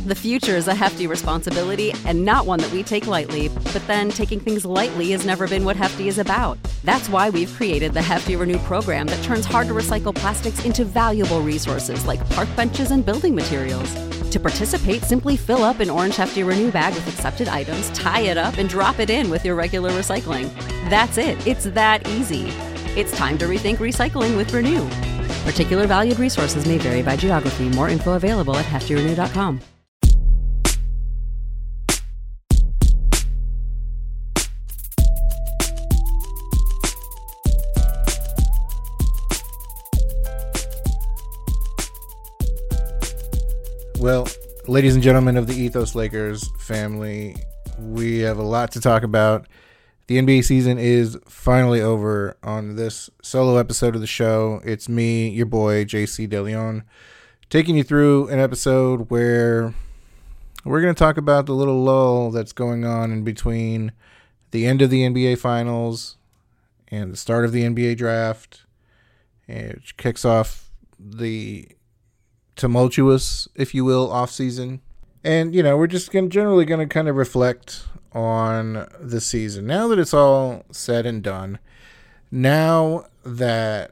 The future is a hefty responsibility and not one that we take lightly, but then taking things lightly has never been what Hefty is about. That's why we've created the Hefty Renew program that turns hard-to-recycle plastics into valuable resources like park benches and building materials. To participate, simply fill up an orange Hefty Renew bag with accepted items, tie it up, and drop it in with your regular recycling. That's it. It's that easy. It's time to rethink recycling with Renew. Particular valued resources may vary by geography. More info available at heftyrenew.com. Well, ladies and gentlemen of the Ethos Lakers family, we have a lot to talk about. The NBA season is finally over. On this solo episode of the show, it's me, your boy, JC DeLeon, taking you through an episode where we're going to talk about the little lull that's going on in between the end of the NBA Finals and the start of the NBA Draft, which kicks off the tumultuous, if you will, offseason. And, we're just generally going to kind of reflect on the season. Now that it's all said and done, now that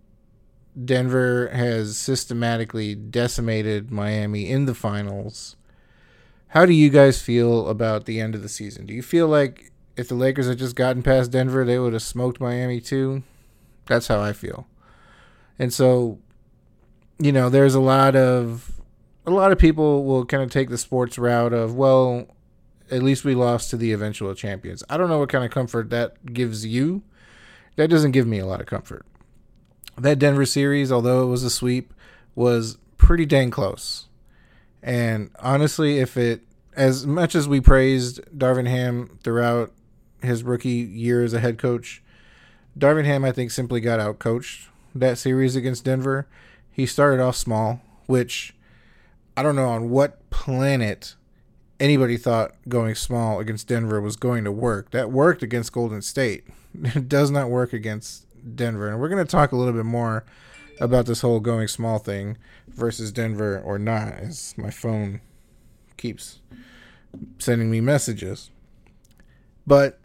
Denver has systematically decimated Miami in the finals, how do you guys feel about the end of the season? Do you feel like if the Lakers had just gotten past Denver, they would have smoked Miami too? That's how I feel. And so, there's a lot of people will kind of take the sports route of, well, at least we lost to the eventual champions. I don't know what kind of comfort that gives you. That doesn't give me a lot of comfort. That Denver series, although it was a sweep, was pretty dang close. And honestly, as much as we praised Darvin Ham throughout his rookie year as a head coach, Darvin Ham, I think, simply got outcoached that series against Denver. He started off small, which I don't know on what planet anybody thought going small against Denver was going to work. That worked against Golden State. It does not work against Denver. And we're going to talk a little bit more about this whole going small thing versus Denver or not, as my phone keeps sending me messages. But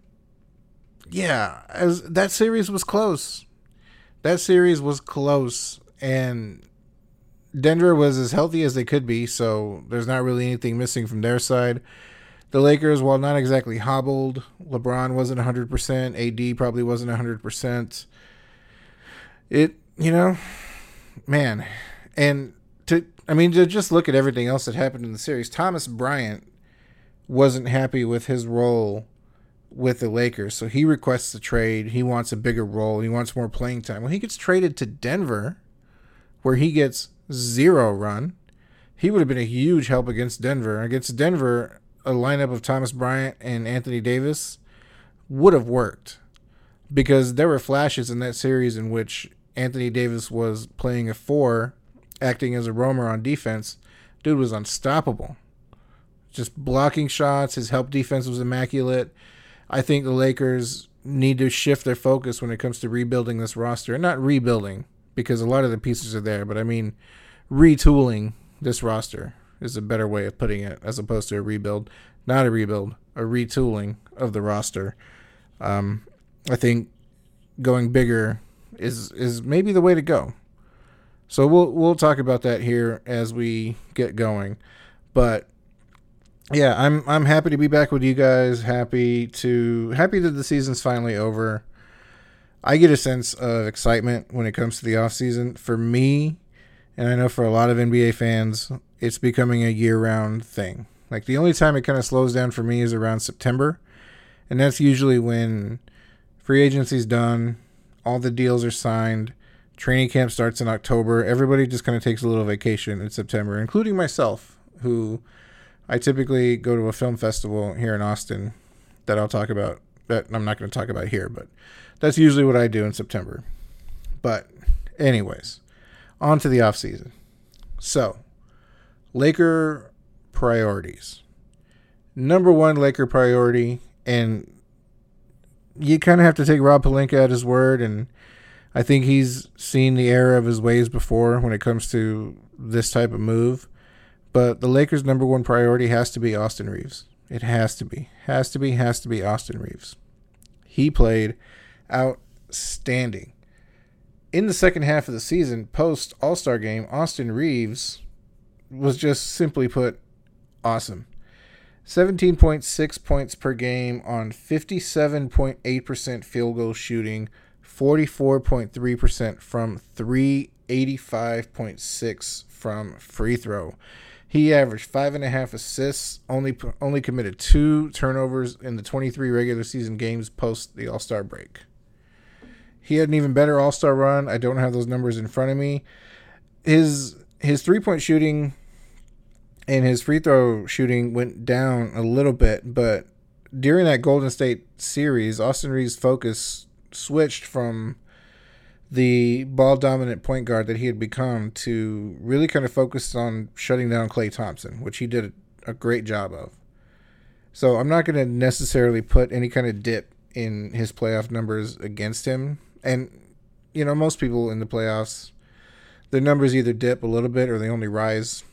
yeah, as that series was close. And Denver was as healthy as they could be, so there's not really anything missing from their side. The Lakers, while not exactly hobbled, LeBron wasn't 100%, AD probably wasn't 100%. Man. And to just look at everything else that happened in the series, Thomas Bryant wasn't happy with his role with the Lakers, so he requests a trade. He wants a bigger role. He wants more playing time. When he gets traded to Denver, where he gets zero run, he would have been a huge help against Denver. Against Denver, a lineup of Thomas Bryant and Anthony Davis would have worked because there were flashes in that series in which Anthony Davis was playing a 4, acting as a roamer on defense. Dude was unstoppable. Just blocking shots. His help defense was immaculate. I think the Lakers need to shift their focus when it comes to rebuilding this roster. And not rebuilding, because a lot of the pieces are there, but I mean retooling this roster is a better way of putting it, as opposed to a rebuild. Not a rebuild, a retooling of the roster. I think going bigger is maybe the way to go. So we'll talk about that here as we get going. But yeah, I'm happy to be back with you guys. Happy that the season's finally over. I get a sense of excitement when it comes to the offseason. For me, and I know for a lot of NBA fans, it's becoming a year-round thing. Like, the only time it kind of slows down for me is around September, and that's usually when free agency's done, all the deals are signed, training camp starts in October. Everybody just kind of takes a little vacation in September, including myself, who I typically go to a film festival here in Austin that I'll talk about, that I'm not going to talk about here, but that's usually what I do in September. But anyways, on to the offseason. So, Laker priorities. Number one Laker priority, and you kind of have to take Rob Pelinka at his word, and I think he's seen the error of his ways before when it comes to this type of move. But the Lakers' number one priority has to be Austin Reeves. It has to be. Has to be Austin Reeves. He played outstanding. In the second half of the season, post All-Star game, Austin Reeves was just simply put awesome. 17.6 points per game on 57.8% field goal shooting, 44.3% from 3, 85.6 from free throw. He averaged 5.5 assists, only committed 2 turnovers in the 23 regular season games post the All-Star break. He had an even better All-Star run. I don't have those numbers in front of me. His 3-point shooting and his free throw shooting went down a little bit, but during that Golden State series, Austin Reeves' focus switched from the ball-dominant point guard that he had become to really kind of focus on shutting down Klay Thompson, which he did a great job of. So I'm not going to necessarily put any kind of dip in his playoff numbers against him. And, you know, most people in the playoffs, their numbers either dip a little bit or they only rise,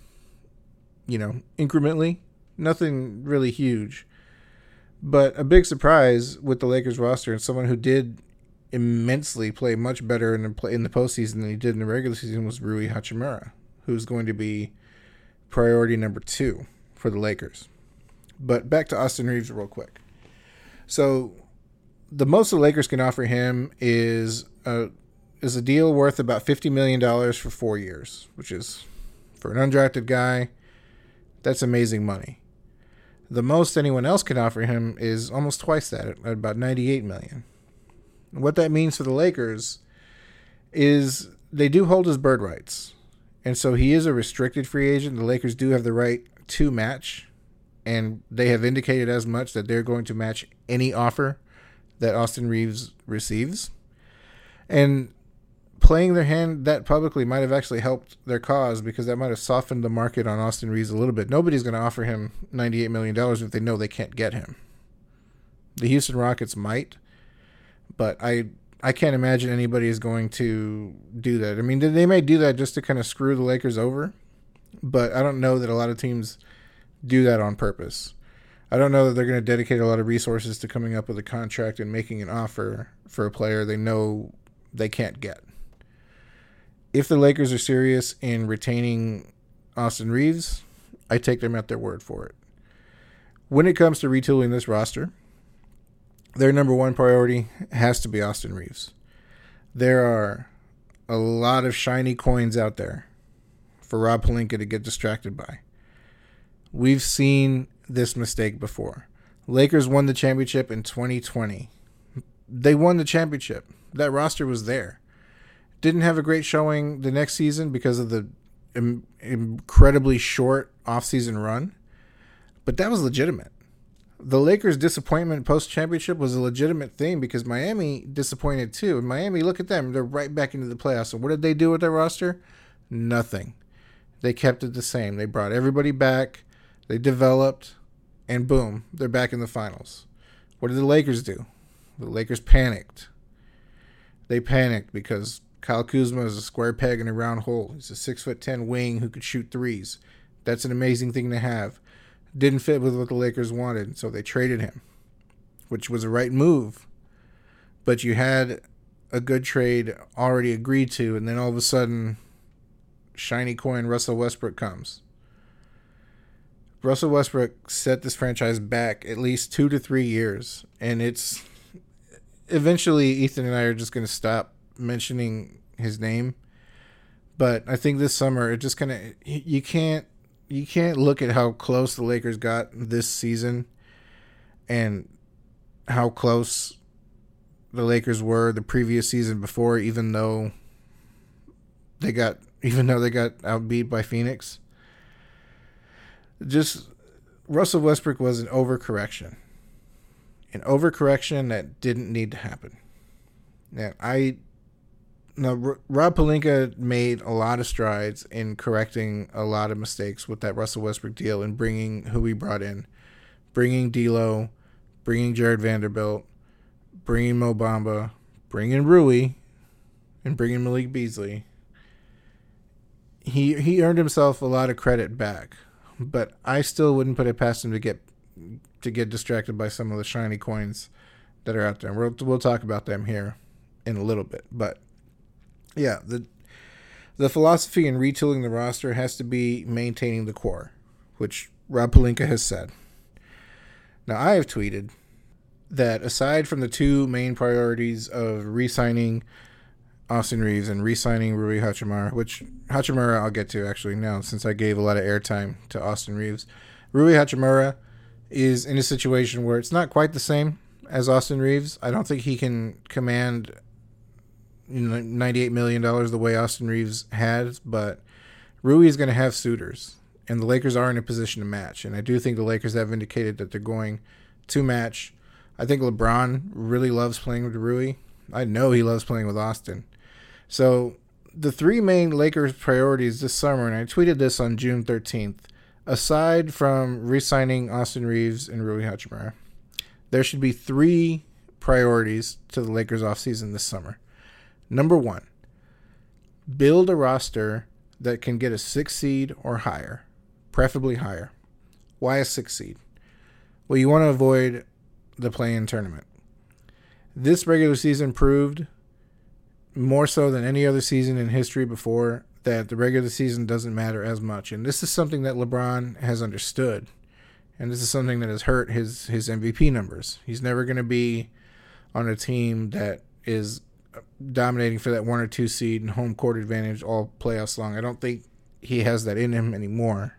you know, incrementally. Nothing really huge. But a big surprise with the Lakers roster and someone who did immensely play much better in the postseason than he did in the regular season was Rui Hachimura, who's going to be priority number 2 for the Lakers. But back to Austin Reeves real quick. So the most the Lakers can offer him is a deal worth about $50 million for 4 years, which is, for an undrafted guy, that's amazing money. The most anyone else can offer him is almost twice that, at about $98 million. What that means for the Lakers is they do hold his bird rights. And so he is a restricted free agent. The Lakers do have the right to match, and they have indicated as much that they're going to match any offer that Austin Reeves receives. And playing their hand that publicly might have actually helped their cause, because that might have softened the market on Austin Reeves a little bit. Nobody's going to offer him $98 million if they know they can't get him. The Houston Rockets might, but I can't imagine anybody is going to do that. I mean, they may do that just to kind of screw the Lakers over, but I don't know that a lot of teams do that on purpose. I don't know that they're going to dedicate a lot of resources to coming up with a contract and making an offer for a player they know they can't get. If the Lakers are serious in retaining Austin Reeves, I take them at their word for it. When it comes to retooling this roster, their number one priority has to be Austin Reeves. There are a lot of shiny coins out there for Rob Pelinka to get distracted by. We've seen this mistake before. Lakers won the championship in 2020. They won the championship. That roster was there. Didn't have a great showing the next season because of the incredibly short offseason run, but that was legitimate. The Lakers' disappointment post-championship was a legitimate thing because Miami disappointed too. And Miami, look at them. They're right back into the playoffs. And what did they do with their roster? Nothing. They kept it the same. They brought everybody back. They developed. And boom, they're back in the finals. What did the Lakers do? The Lakers panicked. They panicked because Kyle Kuzma is a square peg in a round hole. He's a 6'10" wing who could shoot threes. That's an amazing thing to have. Didn't fit with what the Lakers wanted, so they traded him, which was a right move. But you had a good trade already agreed to, and then all of a sudden, shiny coin Russell Westbrook comes. Russell Westbrook set this franchise back at least 2 to 3 years, and it's eventually Ethan and I are just going to stop mentioning his name. But I think this summer, it just kind of, you can't look at how close the Lakers got this season and how close the Lakers were the previous season before, even though they got outbeat by Phoenix. Just Russell Westbrook was an overcorrection that didn't need to happen. Rob Pelinka made a lot of strides in correcting a lot of mistakes with that Russell Westbrook deal and bringing who he brought in. Bringing D'Lo, bringing Jared Vanderbilt, bringing Mo Bamba, bringing Rui, and bringing Malik Beasley. he earned himself a lot of credit back, but I still wouldn't put it past him to get distracted by some of the shiny coins that are out there. We'll talk about them here in a little bit, but yeah, the philosophy in retooling the roster has to be maintaining the core, which Rob Pelinka has said. Now, I have tweeted that aside from the two main priorities of re-signing Austin Reaves and re-signing Rui Hachimura, which Hachimura I'll get to actually now since I gave a lot of airtime to Austin Reaves. Rui Hachimura is in a situation where it's not quite the same as Austin Reaves. I don't think he can command $98 million the way Austin Reaves has, but Rui is going to have suitors, and the Lakers are in a position to match. And I do think the Lakers have indicated that they're going to match. I think LeBron really loves playing with Rui. I know he loves playing with Austin. So the three main Lakers priorities this summer, and I tweeted this on June 13th, aside from re-signing Austin Reaves and Rui Hachimura, there should be three priorities to the Lakers offseason this summer. Number one, build a roster that can get a 6 seed or higher, preferably higher. Why a 6 seed? Well, you want to avoid the play-in tournament. This regular season proved, more so than any other season in history before, that the regular season doesn't matter as much. And this is something that LeBron has understood. And this is something that has hurt his MVP numbers. He's never going to be on a team that is dominating for that 1 or 2 seed and home court advantage all playoffs long. I don't think he has that in him anymore.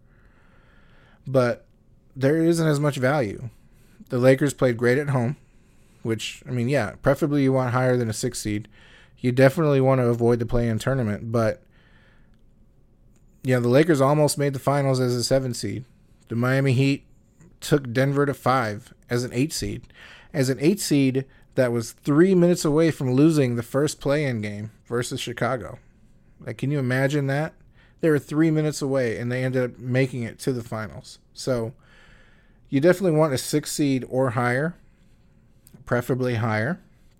But there isn't as much value. The Lakers played great at home, which, I mean, yeah, preferably you want higher than a 6 seed. You definitely want to avoid the play-in tournament, but yeah, the Lakers almost made the finals as a 7 seed. The Miami Heat took Denver to 5 as an 8 seed. As an 8 seed that was 3 minutes away from losing the first play-in game versus Chicago. Like, can you imagine that? They were 3 minutes away, and they ended up making it to the finals. So you definitely want a 6 seed or higher, preferably higher.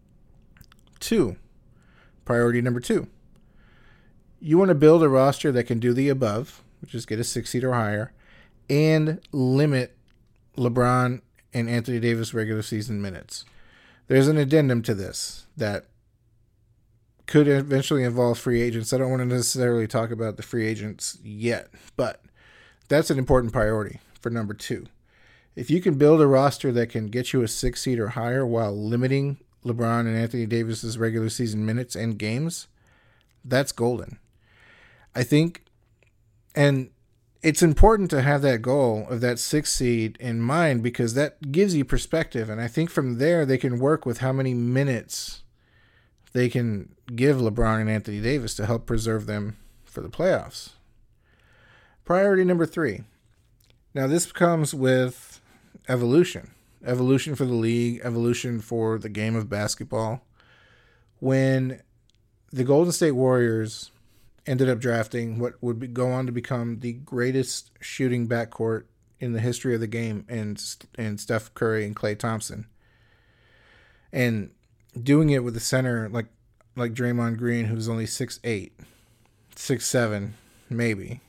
Priority number 2. You want to build a roster that can do the above, which is get a 6 seed or higher, and limit LeBron and Anthony Davis regular season minutes. There's an addendum to this that could eventually involve free agents. I don't want to necessarily talk about the free agents yet, but that's an important priority for number 2. If you can build a roster that can get you a 6 seed or higher while limiting LeBron and Anthony Davis's regular season minutes and games, that's golden. I think, and it's important to have that goal of that 6 seed in mind because that gives you perspective. And I think from there they can work with how many minutes they can give LeBron and Anthony Davis to help preserve them for the playoffs. Priority number 3. Now this comes with evolution. Evolution for the league, evolution for the game of basketball. When the Golden State Warriors ended up drafting what would go on to become the greatest shooting backcourt in the history of the game, and Steph Curry and Klay Thompson, and doing it with a center like Draymond Green, who's only 6'8", 6'7", maybe.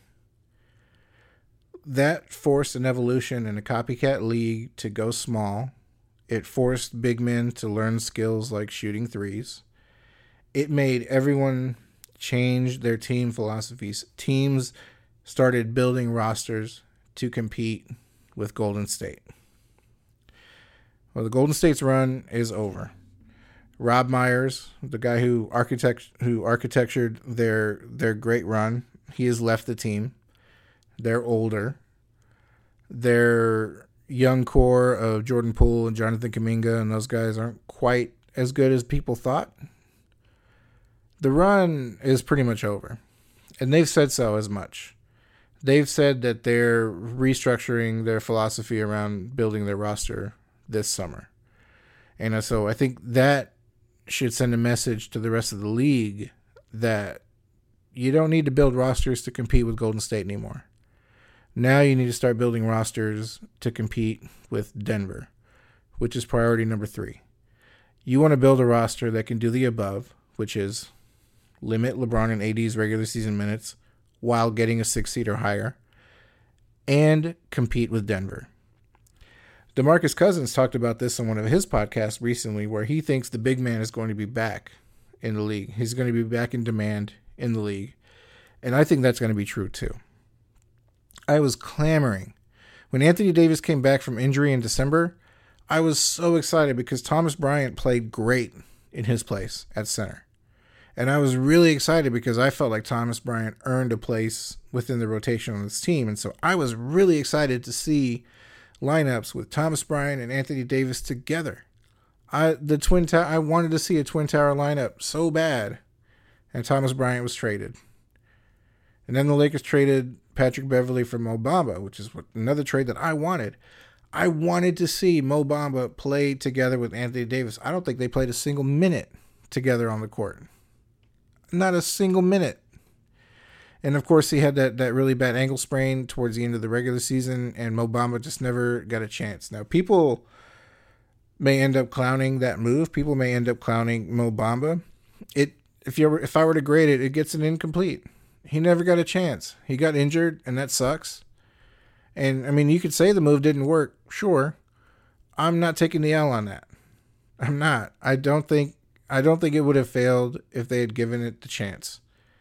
That forced an evolution in a copycat league to go small. It forced big men to learn skills like shooting threes. It made everyone change their team philosophies. Teams started building rosters to compete with Golden State. Well, the Golden State's run is over. Rob Myers, the guy who architectured their great run, he has left the team. They're older. Their young core of Jordan Poole and Jonathan Kuminga and those guys aren't quite as good as people thought. The run is pretty much over. And they've said so as much. They've said that they're restructuring their philosophy around building their roster this summer. And so I think that should send a message to the rest of the league that you don't need to build rosters to compete with Golden State anymore. Now you need to start building rosters to compete with Denver, which is priority number 3. You want to build a roster that can do the above, which is limit LeBron and AD's regular season minutes while getting a 6 seed or higher and compete with Denver. DeMarcus Cousins talked about this on one of his podcasts recently, where he thinks the big man is going to be back in the league. He's going to be back in demand in the league. And I think that's going to be true too. I was clamoring. When Anthony Davis came back from injury in December, I was so excited because Thomas Bryant played great in his place at center. And I was really excited because I felt like Thomas Bryant earned a place within the rotation on this team. And so I was really excited to see lineups with Thomas Bryant and Anthony Davis together. I wanted to see a Twin Tower lineup so bad. And Thomas Bryant was traded. And then the Lakers traded Patrick Beverley for Mo Bamba, which is another trade that I wanted. I wanted to see Mo Bamba play together with Anthony Davis. I don't think they played a single minute together on the court. Not a single minute. And of course, he had that really bad ankle sprain towards the end of the regular season, and Mo Bamba just never got a chance. Now, people may end up clowning that move. People may end up clowning Mo Bamba. If I were to grade it, it gets an incomplete. He never got a chance. He got injured, and that sucks. And, I mean, you could say the move didn't work. Sure. I'm not taking the L on that. I'm not. I don't think it would have failed if they had given it the chance.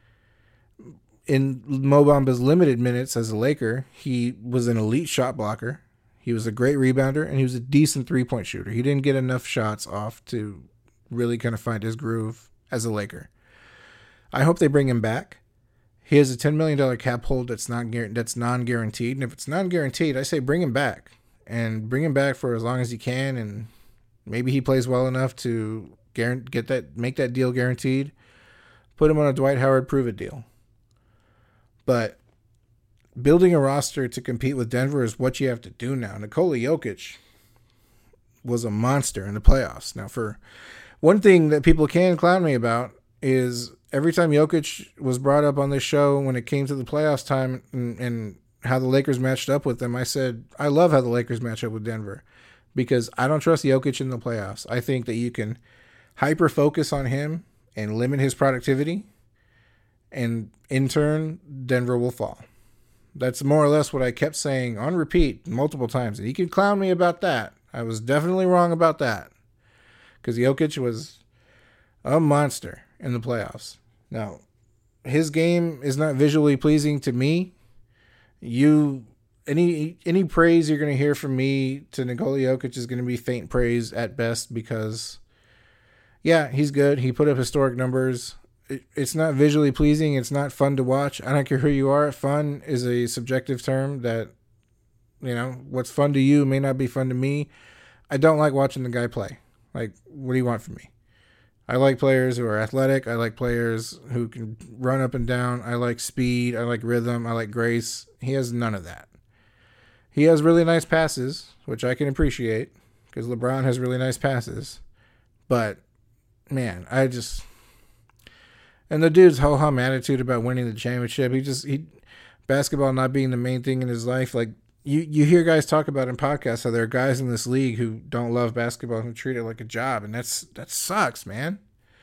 In Mo Bamba's limited minutes as a Laker, he was an elite shot blocker. He was a great rebounder, and he was a decent three-point shooter. He didn't get enough shots off to really kind of find his groove as a Laker. I hope they bring him back. He has a $10 million cap hold that's non-guaranteed. And if it's non-guaranteed, I say bring him back. And bring him back for as long as you can. And maybe he plays well enough to make that deal guaranteed. Put him on a Dwight Howard prove-it deal. But building a roster to compete with Denver is what you have to do now. Nikola Jokic was a monster in the playoffs. Now, for one thing that people can clown me about is every time Jokic was brought up on this show when it came to the playoffs time and how the Lakers matched up with them, I said, I love how the Lakers match up with Denver because I don't trust Jokic in the playoffs. I think that you can hyper-focus on him and limit his productivity, and in turn, Denver will fall. That's more or less what I kept saying on repeat multiple times. And you can clown me about that. I was definitely wrong about that because Jokic was a monster in the playoffs. Now, his game is not visually pleasing to me. Any praise you're going to hear from me to Nikola Jokic is going to be faint praise at best because, yeah, he's good. He put up historic numbers. It's not visually pleasing. It's not fun to watch. I don't care who you are. Fun is a subjective term that, what's fun to you may not be fun to me. I don't like watching the guy play. Like, what do you want from me? I like players who are athletic. I like players who can run up and down. I like speed. I like rhythm. I like grace. He has none of that. He has really nice passes, which I can appreciate because LeBron has really nice passes. But, man, and the dude's ho-hum attitude about winning the championship, basketball not being the main thing in his life. Like, you hear guys talk about in podcasts how there are guys in this league who don't love basketball and who treat it like a job, and that sucks, man.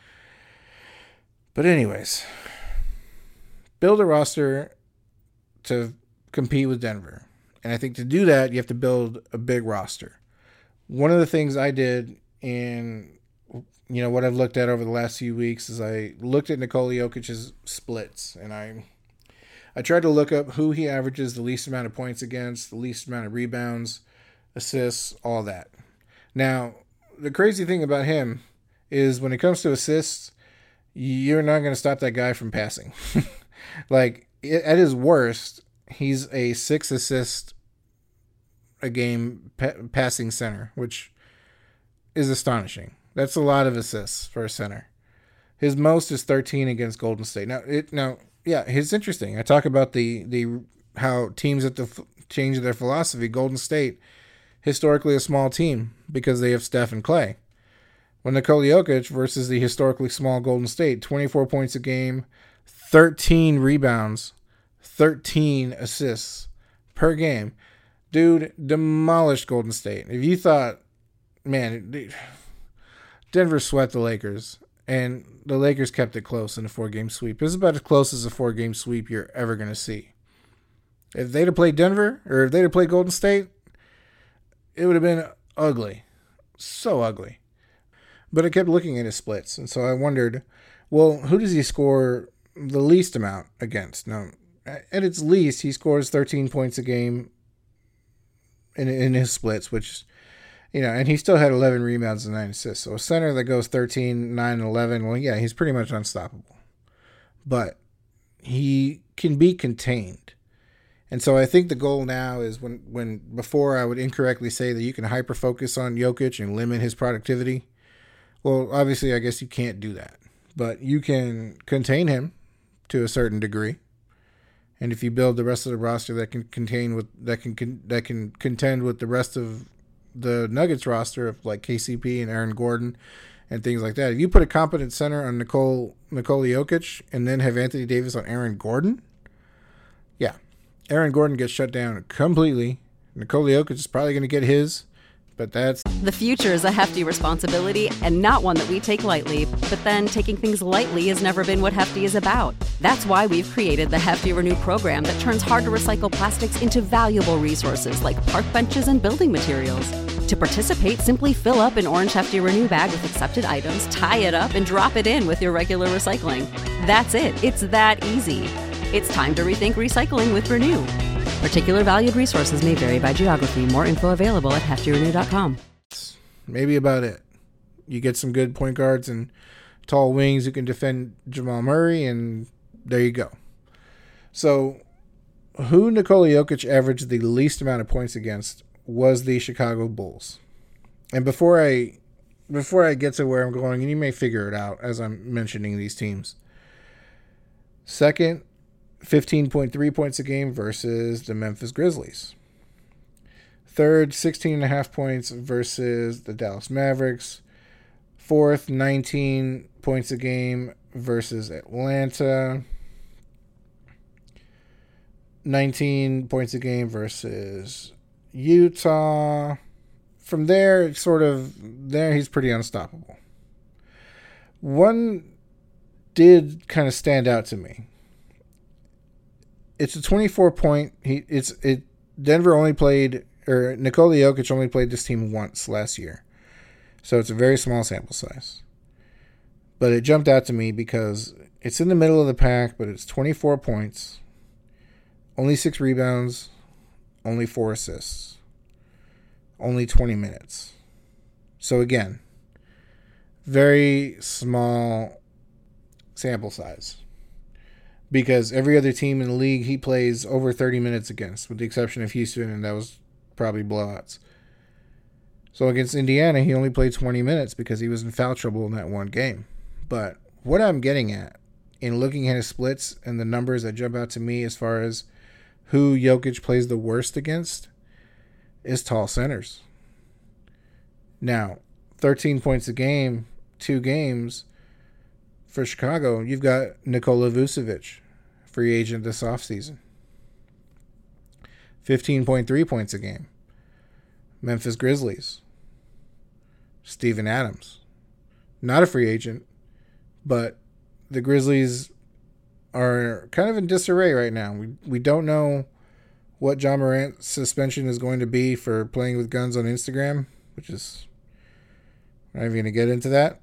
But anyways, build a roster to compete with Denver. And I think to do that, you have to build a big roster. One of the things I did in what I've looked at over the last few weeks is I looked at Nikola Jokic's splits, and I tried to look up who he averages the least amount of points against, the least amount of rebounds, assists, all that. Now, the crazy thing about him is when it comes to assists, you're not going to stop that guy from passing. Like, at his worst, he's a 6 assist a game passing center, which is astonishing. That's a lot of assists for a center. His most is 13 against Golden State. Yeah, it's interesting. I talk about the how teams at the change their philosophy. Golden State, historically a small team because they have Steph and Clay. When Nikola Jokic versus the historically small Golden State, 24 points a game, 13 rebounds, 13 assists per game. Dude demolished Golden State. If you thought, man, Denver swept the Lakers, And the Lakers kept it close in a 4-game sweep. It was about as close as a 4-game sweep you're ever going to see. If they'd have played Denver or if they'd have played Golden State, it would have been ugly. So ugly. But I kept looking at his splits. And so I wondered, well, who does he score the least amount against? Now, at its least, he scores 13 points a game in his splits, which, and he still had 11 rebounds and 9 assists. So a center that goes 13, 9, 11, well, yeah, he's pretty much unstoppable. But he can be contained. And so I think the goal now is when before I would incorrectly say that you can hyper-focus on Jokic and limit his productivity. Well, obviously, I guess you can't do that. But you can contain him to a certain degree. And if you build the rest of the roster that can contend with the rest of the Nuggets roster of like KCP and Aaron Gordon and things like that, if you put a competent center on Nikola Jokic and then have Anthony Davis on Aaron Gordon, yeah, Aaron Gordon gets shut down completely. Nikola Jokic is probably going to get his, but that's... The future is a hefty responsibility and not one that we take lightly. But then taking things lightly has never been what Hefty is about. That's why we've created the Hefty Renew program that turns hard-to-recycle plastics into valuable resources like park benches and building materials. To participate, simply fill up an orange Hefty Renew bag with accepted items, tie it up, and drop it in with your regular recycling. That's it. It's that easy. It's time to rethink recycling with Renew. Particular valued resources may vary by geography. More info available at heftyrenew.com. Maybe about it. You get some good point guards and tall wings who can defend Jamal Murray, and there you go. So, who Nikola Jokic averaged the least amount of points against was the Chicago Bulls. And before I get to where I'm going, and you may figure it out as I'm mentioning these teams. Second, 15.3 points a game versus the Memphis Grizzlies. Third, 16.5 points versus the Dallas Mavericks. Fourth, 19 points a game versus Atlanta. 19 points a game versus Utah. From there, he's pretty unstoppable. One did kind of stand out to me. It's a 24-point. Denver only played, or Nikola Jokic only played this team once last year. So it's a very small sample size. But it jumped out to me because it's in the middle of the pack, but it's 24 points, only 6 rebounds, only 4 assists, only 20 minutes. So again, very small sample size. Because every other team in the league he plays over 30 minutes against, with the exception of Houston, and that was probably blowouts. So against Indiana, he only played 20 minutes because he was in foul trouble in that one game. But what I'm getting at in looking at his splits and the numbers that jump out to me as far as who Jokic plays the worst against is tall centers. Now, 13 points a game, 2 games. For Chicago, you've got Nikola Vucevic, free agent this offseason. 15.3 points a game. Memphis Grizzlies. Steven Adams. Not a free agent, but the Grizzlies are kind of in disarray right now. We don't know what Ja Morant's suspension is going to be for playing with guns on Instagram, which is... I'm not even going to get into that.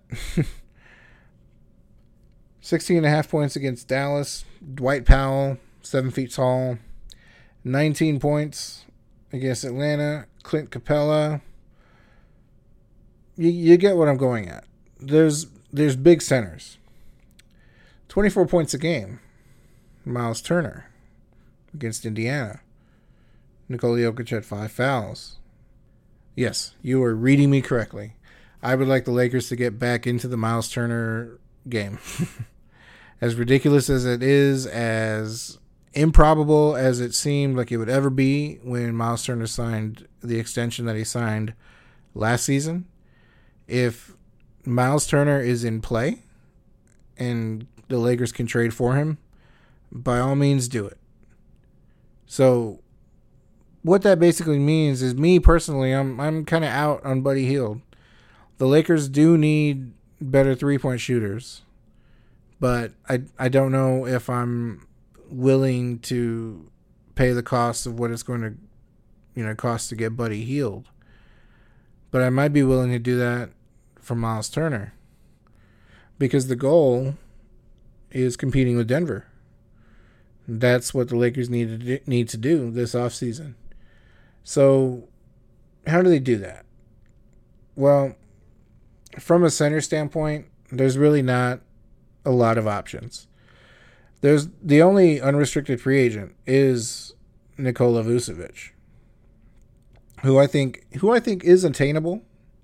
16.5 points against Dallas. Dwight Powell, 7 feet tall. 19 points against Atlanta. Clint Capella. You get what I'm going at. There's big centers. 24 points a game. Miles Turner against Indiana. Nikola Jokic had 5 fouls. Yes, you are reading me correctly. I would like the Lakers to get back into the Miles Turner game. As ridiculous as it is, as improbable as it seemed like it would ever be when Miles Turner signed the extension that he signed last season, if Miles Turner is in play and the Lakers can trade for him, by all means do it. So what that basically means is, me personally, I'm kind of out on Buddy Hield. The Lakers do need better 3-point shooters, but I don't know if I'm willing to pay the cost of what it's going to cost to get Buddy Hield. But I might be willing to do that for Miles Turner, because the goal is competing with Denver. That's what the Lakers need to do this offseason. So how do they do that? Well, from a center standpoint, there's really not a lot of options. There's the only unrestricted free agent is Nikola Vucevic, who I think is attainable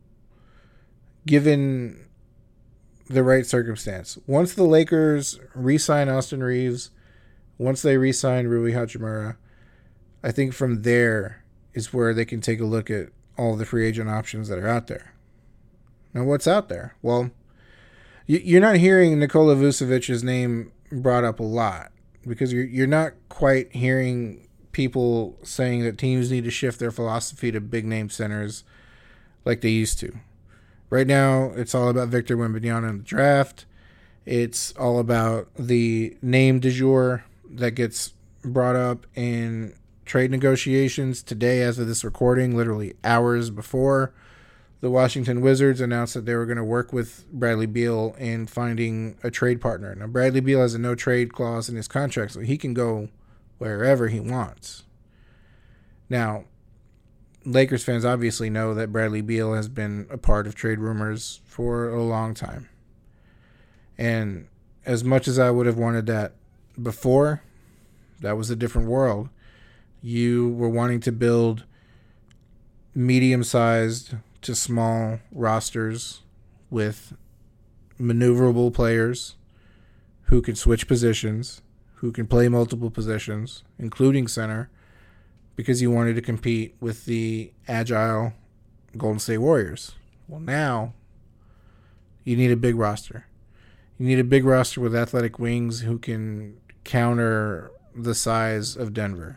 given the right circumstance. Once the Lakers re-sign Austin Reeves, once they re-sign Rui Hachimura, I think from there is where they can take a look at all the free agent options that are out there. Now, what's out there? Well, you're not hearing Nikola Vucevic's name brought up a lot, because you're not quite hearing people saying that teams need to shift their philosophy to big-name centers like they used to. Right now, it's all about Victor Wembanyama in the draft. It's all about the name du jour that gets brought up in trade negotiations today, as of this recording, literally hours before the Washington Wizards announced that they were going to work with Bradley Beal in finding a trade partner. Now, Bradley Beal has a no-trade clause in his contract, so he can go wherever he wants. Now, Lakers fans obviously know that Bradley Beal has been a part of trade rumors for a long time. And as much as I would have wanted that before, that was a different world. You were wanting to build medium-sized to small rosters with maneuverable players who can switch positions, who can play multiple positions, including center, because you wanted to compete with the agile Golden State Warriors. Well, now you need a big roster. You need a big roster with athletic wings who can counter the size of Denver.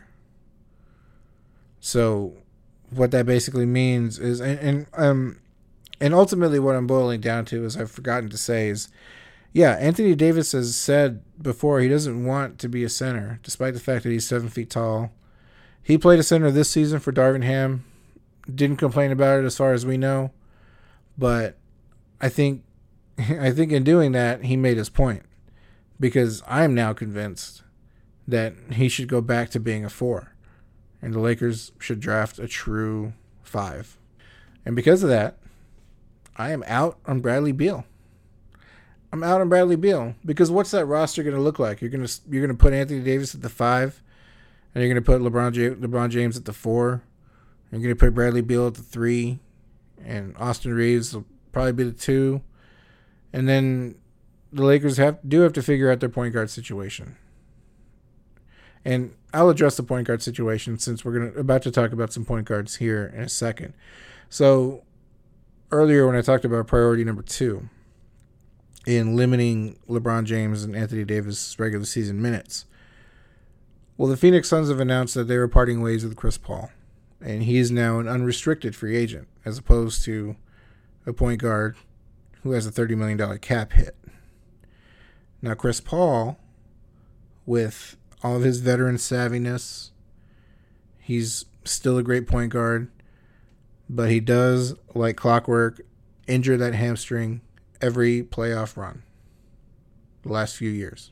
So what that basically means is, and ultimately what I'm boiling down to, is I've forgotten to say, is, yeah, Anthony Davis has said before he doesn't want to be a center, despite the fact that he's 7 feet tall. He played a center this season for Darvin Ham. Didn't complain about it as far as we know. But I think in doing that, he made his point. Because I'm now convinced that he should go back to being a 4. And the Lakers should draft a true 5. And because of that, I am out on Bradley Beal. I'm out on Bradley Beal. Because what's that roster going to look like? You're going to put Anthony Davis at the 5. And you're going to put LeBron James at the 4. You're going to put Bradley Beal at the 3. And Austin Reeves will probably be the 2. And then the Lakers do have to figure out their point guard situation. And I'll address the point guard situation since we're about to talk about some point guards here in a second. So earlier when I talked about priority number 2 in limiting LeBron James and Anthony Davis regular season minutes, well, the Phoenix Suns have announced that they were parting ways with Chris Paul, and he is now an unrestricted free agent as opposed to a point guard who has a $30 million cap hit. Now, Chris Paul, with all of his veteran savviness, he's still a great point guard, but he does, like clockwork, injure that hamstring every playoff run the last few years.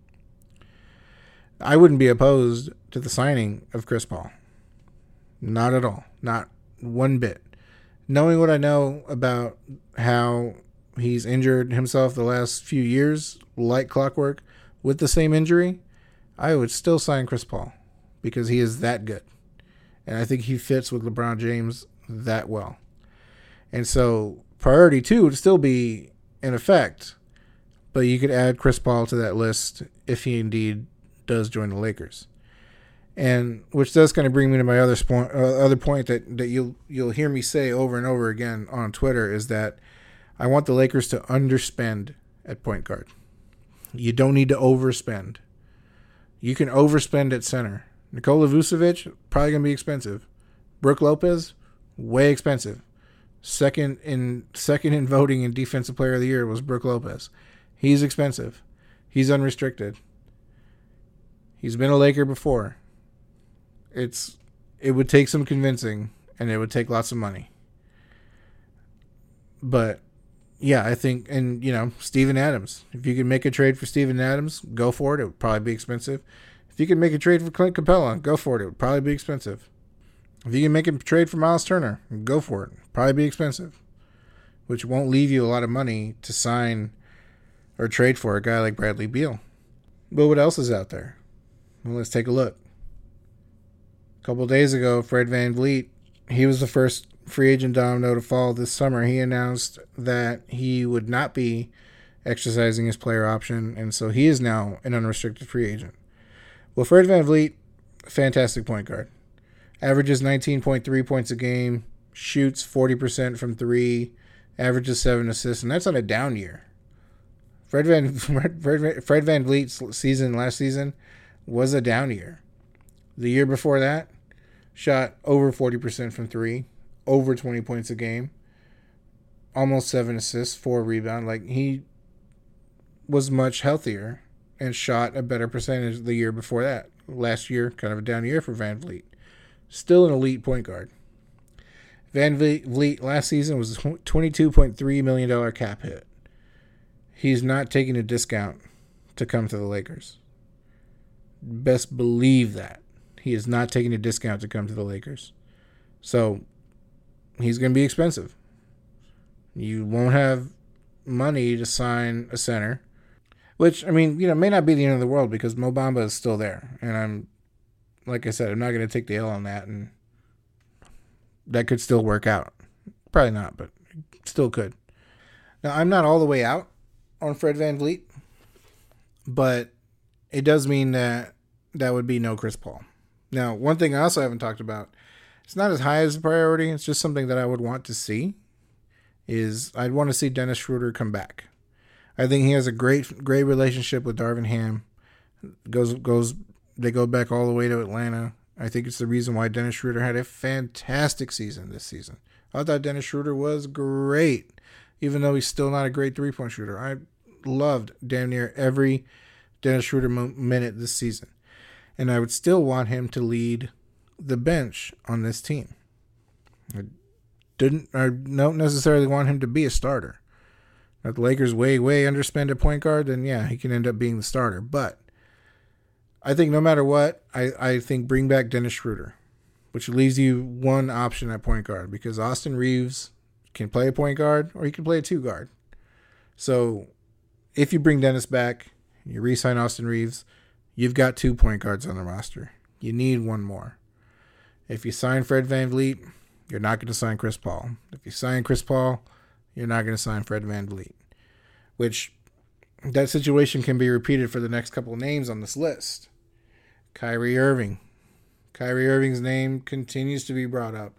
I wouldn't be opposed to the signing of Chris Paul. Not at all. Not one bit. Knowing what I know about how he's injured himself the last few years, like clockwork, with the same injury, I would still sign Chris Paul because he is that good. And I think he fits with LeBron James that well. And so priority 2 would still be in effect, but you could add Chris Paul to that list if he indeed does join the Lakers. And which does kind of bring me to my other point that you'll hear me say over and over again on Twitter, is that I want the Lakers to underspend at point guard. You don't need to overspend. You can overspend at center. Nikola Vucevic, probably going to be expensive. Brook Lopez, way expensive. Second in voting in Defensive Player of the Year was Brook Lopez. He's expensive. He's unrestricted. He's been a Laker before. It would take some convincing, and it would take lots of money. But yeah, I think, and Steven Adams. If you can make a trade for Steven Adams, go for it. It would probably be expensive. If you can make a trade for Clint Capella, go for it. It would probably be expensive. If you can make a trade for Miles Turner, go for it. Probably be expensive, which won't leave you a lot of money to sign or trade for a guy like Bradley Beal. But what else is out there? Well, let's take a look. A couple of days ago, Fred VanVleet, he was the first free agent domino to fall this summer. He announced that he would not be exercising his player option, and so he is now an unrestricted free agent. Well, Fred VanVleet, fantastic point guard. Averages 19.3 points a game, shoots 40% from three, averages 7 assists, and that's on a down year. Fred VanVleet's last season was a down year. The year before that, shot over 40% from three, over 20 points a game, almost 7 assists, 4 rebounds. Like, he was much healthier and shot a better percentage the year before that. Last year, kind of a down year for VanVleet. Still an elite point guard. VanVleet last season was a $22.3 million cap hit. He's not taking a discount to come to the Lakers. Best believe that. He is not taking a discount to come to the Lakers. So, he's going to be expensive. You won't have money to sign a center. Which, I mean, may not be the end of the world because Mo Bamba is still there. And like I said, I'm not going to take the L on that. And that could still work out. Probably not, but still could. Now, I'm not all the way out on Fred VanVleet. But it does mean that would be no Chris Paul. Now, one thing I also haven't talked about, it's not as high as a priority. It's just something that I would want to see. I'd want to see Dennis Schroeder come back. I think he has a great relationship with Darvin Ham. They go back all the way to Atlanta. I think it's the reason why Dennis Schroeder had a fantastic season this season. I thought Dennis Schroeder was great, even though he's still not a great three-point shooter. I loved damn near every Dennis Schroeder minute this season. And I would still want him to lead the bench on this team. I don't necessarily want him to be a starter. If the Lakers way underspend at point guard, then yeah, he can end up being the starter. But I think no matter what, I think bring back Dennis Schroeder, which leaves you one option at point guard because Austin Reeves can play a point guard or he can play a two guard. So if you bring Dennis back, you re-sign Austin Reeves, you've got 2 point guards on the roster. You need one more. If you sign Fred VanVleet, you're not going to sign Chris Paul. If you sign Chris Paul, you're not going to sign Fred VanVleet. Which, that situation can be repeated for the next couple of names on this list. Kyrie Irving. Kyrie Irving's name continues to be brought up.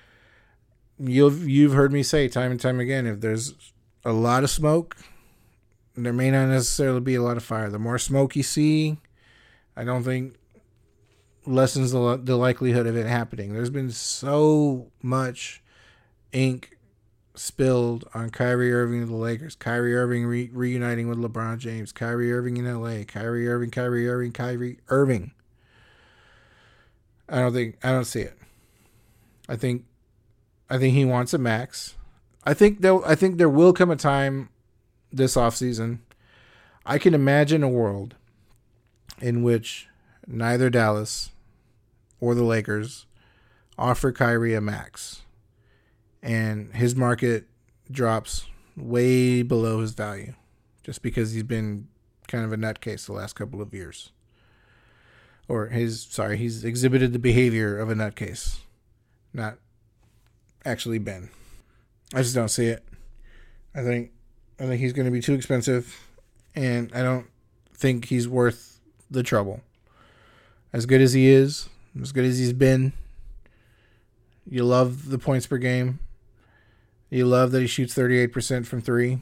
You've heard me say time and time again, if there's a lot of smoke, there may not necessarily be a lot of fire. The more smoke you see, I don't think lessens the likelihood of it happening. There's been so much ink spilled on Kyrie Irving to the Lakers. Kyrie Irving reuniting with LeBron James. Kyrie Irving in LA. Kyrie Irving. I don't see it. I think he wants a max. I think there will come a time this offseason. I can imagine a world in which neither Dallas or the Lakers offer Kyrie a max, and his market drops way below his value just because he's been kind of a nutcase the last couple of years. He's exhibited the behavior of a nutcase, not actually been. I just don't see it. I think he's going to be too expensive, and I don't think he's worth the trouble. As good as he is, as good as he's been, you love the points per game. You love that he shoots 38% from three.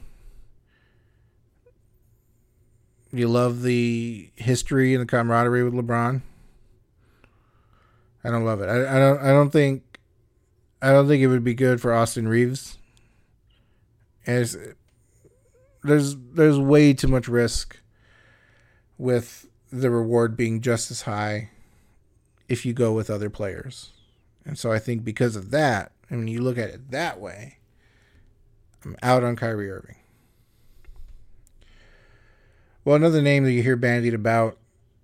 You love the history and the camaraderie with LeBron. I don't love it. I don't think I don't think it would be good for Austin Reeves. As there's way too much risk with the reward being just as high if you go with other players. And so I think because of that, and when you look at it that way, I'm out on Kyrie Irving. Well, another name that you hear bandied about,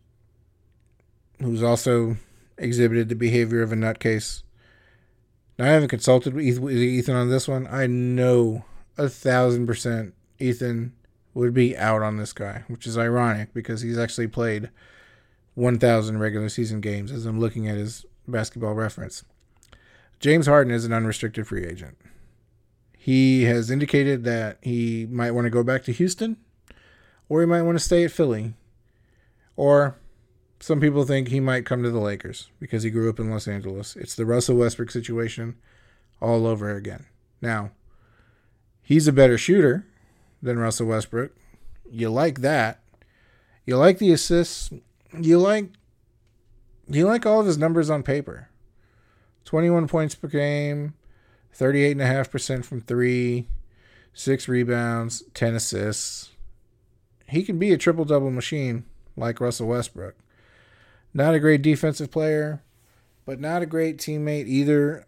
who's also exhibited the behavior of a nutcase. Now, I haven't consulted with Ethan on this one. I know 1,000% Ethan would be out on this guy, which is ironic because he's actually played 1,000 regular season games as I'm looking at his basketball reference. James Harden is an unrestricted free agent. He has indicated that he might want to go back to Houston, or he might want to stay at Philly, or some people think he might come to the Lakers because he grew up in Los Angeles. It's the Russell Westbrook situation all over again. Now, he's a better shooter than Russell Westbrook. You like that. You like the assists. You like all of his numbers on paper. 21 points per game, 38.5% from 3, 6 rebounds, 10 assists. He can be a triple-double machine like Russell Westbrook. Not a great defensive player, but not a great teammate either.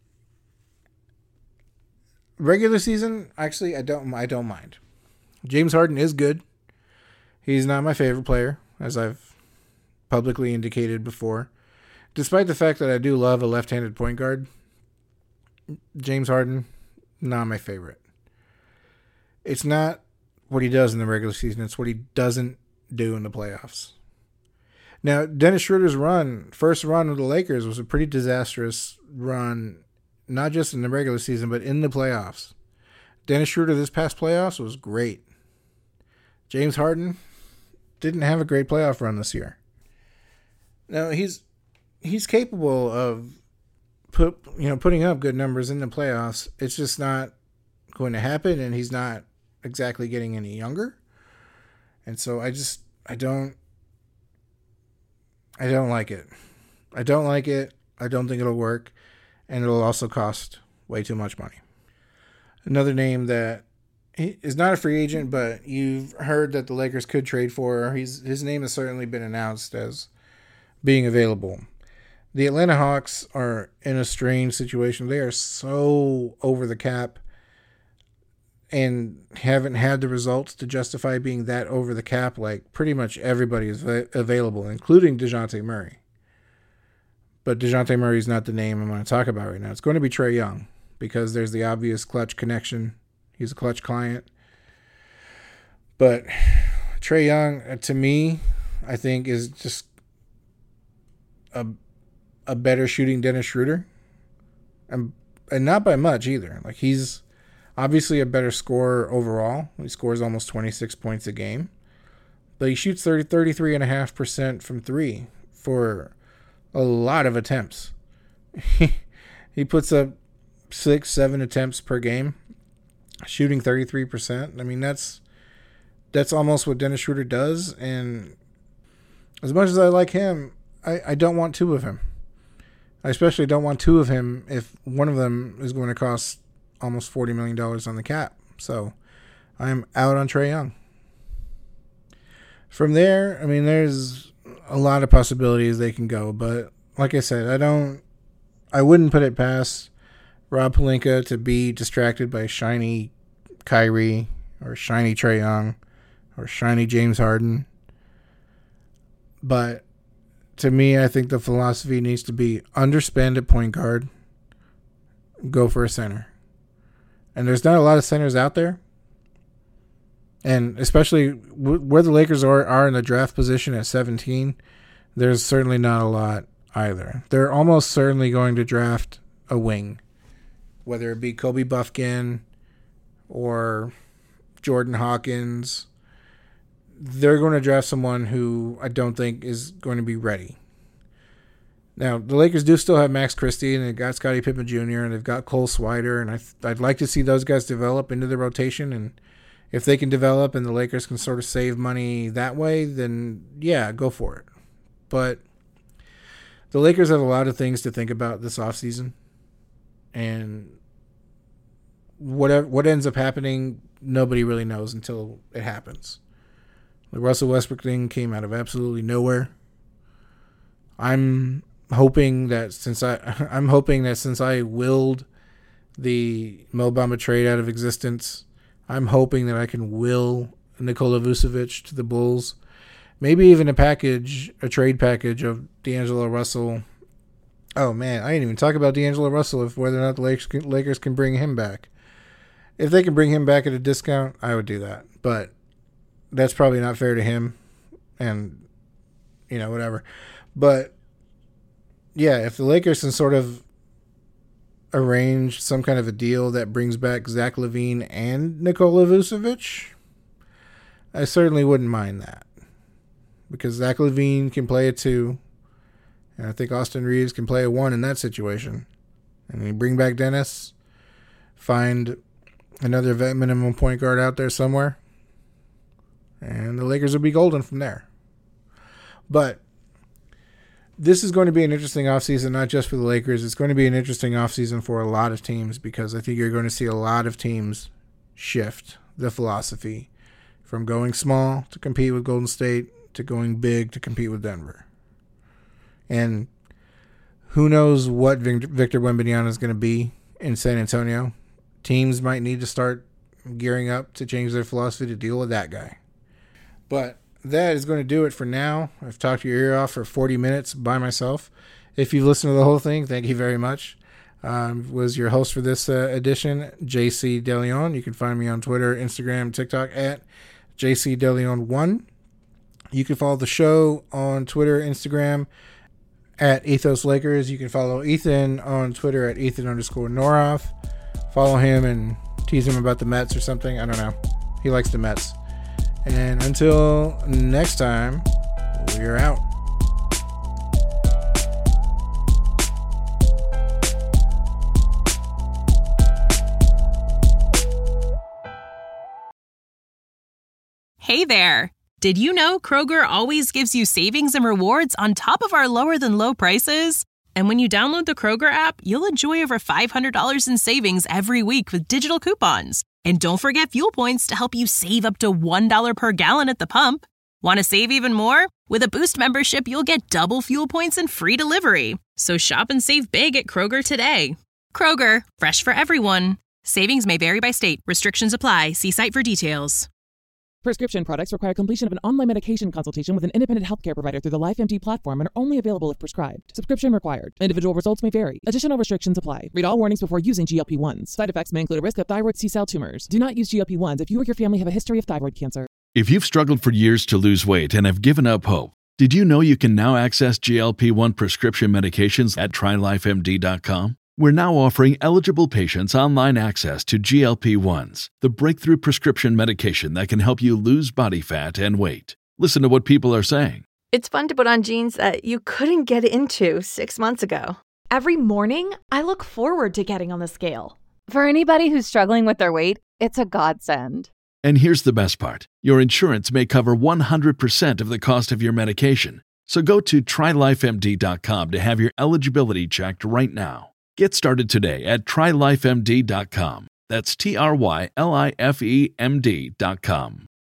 Regular season, actually, I don't mind. James Harden is good. He's not my favorite player, as I've publicly indicated before. Despite the fact that I do love a left-handed point guard, James Harden, not my favorite. It's not what he does in the regular season. It's what he doesn't do in the playoffs. Now, Dennis Schroeder's first run with the Lakers was a pretty disastrous run, not just in the regular season, but in the playoffs. Dennis Schroeder this past playoffs was great. James Harden didn't have a great playoff run this year. Now, he's capable of putting up good numbers in the playoffs. It's just not going to happen, and he's not exactly getting any younger. And so I don't like it. I don't like it. I don't think it'll work. And it'll also cost way too much money. Another name that is not a free agent, but you've heard that the Lakers could trade for. His name has certainly been announced as being available. The Atlanta Hawks are in a strange situation. They are so over the cap and haven't had the results to justify being that over the cap. Like pretty much everybody is available, including DeJounte Murray. But DeJounte Murray is not the name I'm going to talk about right now. It's going to be Trae Young because there's the obvious Klutch connection. He's a Klutch client. But Trae Young, to me, I think is just a better shooting Dennis Schroeder. And not by much either. Like he's obviously a better scorer overall. He scores almost 26 points a game. But he shoots 33.5% from 3 for a lot of attempts. He puts up 6-7 attempts per game, shooting 33%. I mean, that's almost what Dennis Schroeder does. And as much as I like him, I don't want two of him. I especially don't want two of him if one of them is going to cost almost $40 million on the cap. So I'm out on Trae Young. From there, I mean, there's a lot of possibilities they can go, but like I said, I wouldn't put it past Rob Pelinka to be distracted by shiny Kyrie or shiny Trae Young or shiny James Harden. But to me, I think the philosophy needs to be underspend at point guard, go for a center. And there's not a lot of centers out there. And especially where the Lakers are in the draft position at 17, there's certainly not a lot either. They're almost certainly going to draft a wing, whether it be Kobe Bufkin or Jordan Hawkins. They're going to draft someone who I don't think is going to be ready. Now, the Lakers do still have Max Christie, and they've got Scottie Pippen Jr., and they've got Cole Swider, and I'd like to see those guys develop into the rotation, and if they can develop and the Lakers can sort of save money that way, then yeah, go for it. But the Lakers have a lot of things to think about this offseason, And what ends up happening, nobody really knows until it happens. The Russell Westbrook thing came out of absolutely nowhere. I'm hoping that since I willed the Mo Bamba trade out of existence, I'm hoping that I can will Nikola Vucevic to the Bulls. Maybe even a trade package of D'Angelo Russell. Oh man, I didn't even talk about D'Angelo Russell, whether or not the Lakers can bring him back. If they can bring him back at a discount, I would do that. But that's probably not fair to him, and whatever. But yeah, if the Lakers can sort of arrange some kind of a deal that brings back Zach LaVine and Nikola Vucevic, I certainly wouldn't mind that. Because Zach LaVine can play a 2, and I think Austin Reeves can play a 1 in that situation. And you bring back Dennis, find another vet minimum point guard out there somewhere, and the Lakers will be golden from there. But this is going to be an interesting offseason, not just for the Lakers. It's going to be an interesting offseason for a lot of teams, because I think you're going to see a lot of teams shift the philosophy from going small to compete with Golden State to going big to compete with Denver. And who knows what Victor Wembanyama is going to be in San Antonio. Teams might need to start gearing up to change their philosophy to deal with that guy. But that is going to do it for now. I've talked your ear off for 40 minutes by myself. If you've listened to the whole thing, thank you very much. Was your host for this edition, JC DeLeon. You can find me on Twitter, Instagram, TikTok at JCDeLeon1. You can follow the show on Twitter, Instagram at Ethos Lakers. You can follow Ethan on Twitter at Ethan_Noroff. Follow him and tease him about the Mets or something. I don't know. He likes the Mets. And until next time, we're out. Hey there. Did you know Kroger always gives you savings and rewards on top of our lower than low prices? And when you download the Kroger app, you'll enjoy over $500 in savings every week with digital coupons. And don't forget fuel points to help you save up to $1 per gallon at the pump. Want to save even more? With a Boost membership, you'll get double fuel points and free delivery. So shop and save big at Kroger today. Kroger, fresh for everyone. Savings may vary by state. Restrictions apply. See site for details. Prescription products require completion of an online medication consultation with an independent healthcare provider through the LifeMD platform and are only available if prescribed. Subscription required. Individual results may vary. Additional restrictions apply. Read all warnings before using GLP-1s. Side effects may include a risk of thyroid C-cell tumors. Do not use GLP-1s if you or your family have a history of thyroid cancer. If you've struggled for years to lose weight and have given up hope, did you know you can now access GLP-1 prescription medications at TryLifeMD.com? We're now offering eligible patients online access to GLP-1s, the breakthrough prescription medication that can help you lose body fat and weight. Listen to what people are saying. It's fun to put on jeans that you couldn't get into 6 months ago. Every morning, I look forward to getting on the scale. For anybody who's struggling with their weight, it's a godsend. And here's the best part. Your insurance may cover 100% of the cost of your medication. So go to TryLifeMD.com to have your eligibility checked right now. Get started today at TryLifeMD.com. That's TryLifeMD.com.